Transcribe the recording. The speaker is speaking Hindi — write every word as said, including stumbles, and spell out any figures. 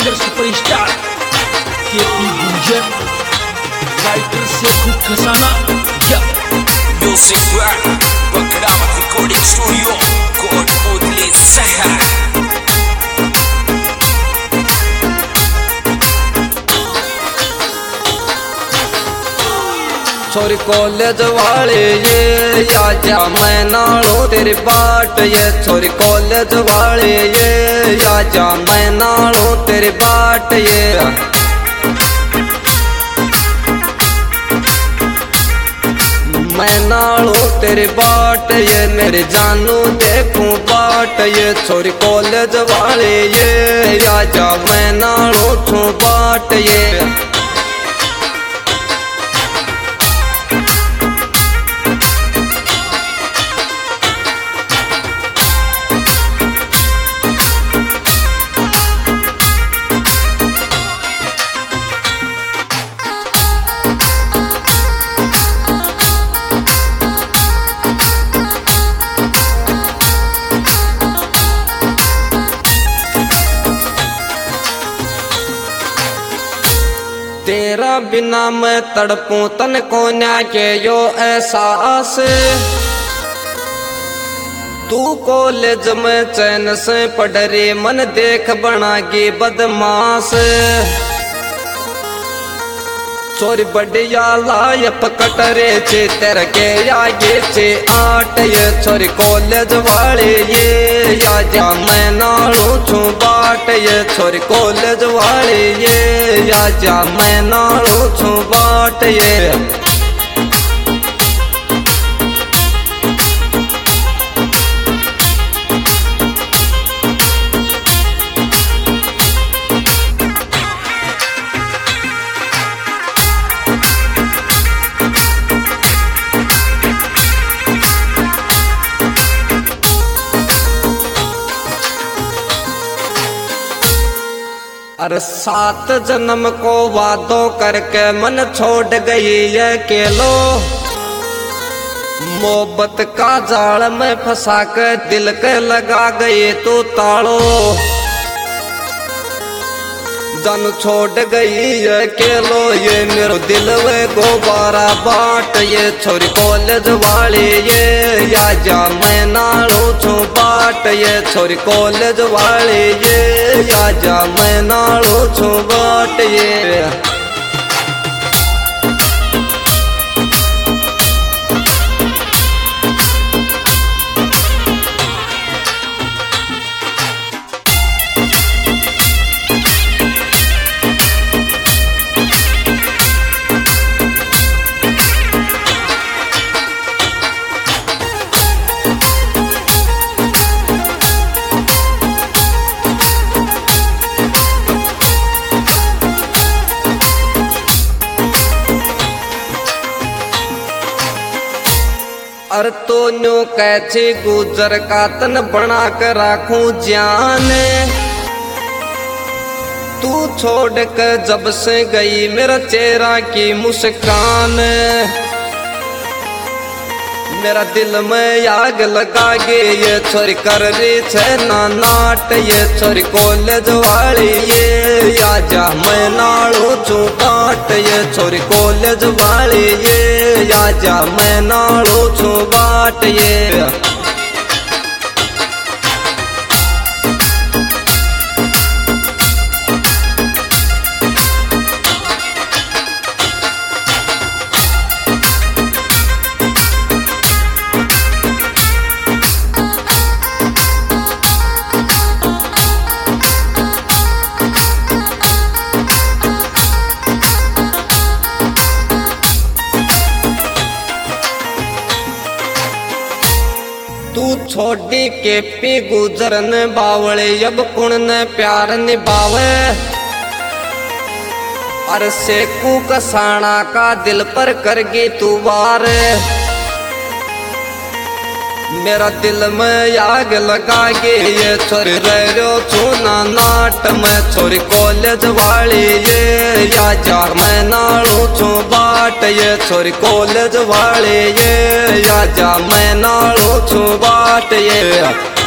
Singer superstar KP Gunjan, writer से खुद खजाना या म्यूजिक बकरामत रिकॉर्डिंग स्टूडियो कोटपुतली शहर। छोरी कॉलेज वाले ये आजा मैं नालों तेरी बाट ये, छोरी कॉलेज वाले ये आजा मैं नालों तेरी बाट ये। मैं नालों तेरी बाट ये, मेरे जानू देखूं बाट ये, छोरी कॉलेज वाले ये आजा मैं नालों छू बाट ये। तेरा बिना मैं तड़पूं तन को न्या के यो एहसास, तू कॉलेज में चैन से पढ़ रे मन देख बनागी बदमाश। छोरी बढ़िया लायप कटरे छे तेरे के आगे छे आठ ये, छोरी कॉलेज वाले ये आजा मैं नालों छू बाट ये, छोरी कॉलेज वाले ये आजा मैं नालों छू बाट ये। अरे सात जन्म को वादों करके मन छोड़ गई ये केलो, मोहब्बत का जाल में फंसा के दिल के लगा गई तू तालो। जन छोड़ गई ये केलो ये मेरो दिल में गोबारा बाट ये, छोरी कॉलेज वाली ये आजा मैं नालों छू बाट ये, छोरी कॉलेज वाली ये आजा मैं नालों छू बाट ये। अर तो न्यू कैसे गुजर का तन बना कर राखूं जान, तू छोड़ कर जब से गई मेरा चेहरा की मुस्कान। मेरा दिल में आग लगा गे ये छोरी कर रही छे ना नाट ये, छोरी कॉलेज वाली ये आजा मैं नालों छू बाट ये, छोरी कॉलेज वाली ये आजा मैं नालों छू बाट ये। तू छोड़ी के पी गुजरन बावले अब कुण ने प्यार निभावे, अरे सेकू कसाना का दिल पर करगी तू वार। मेरा दिल में आग लगा गे ये छोरी रह रो छूना नाट में, छोरी कॉलेज वाली ये आजा मैं नालों छू बाट ये, छोरी कॉलेज वाली ये आजा मैं नालों छू बाट ये।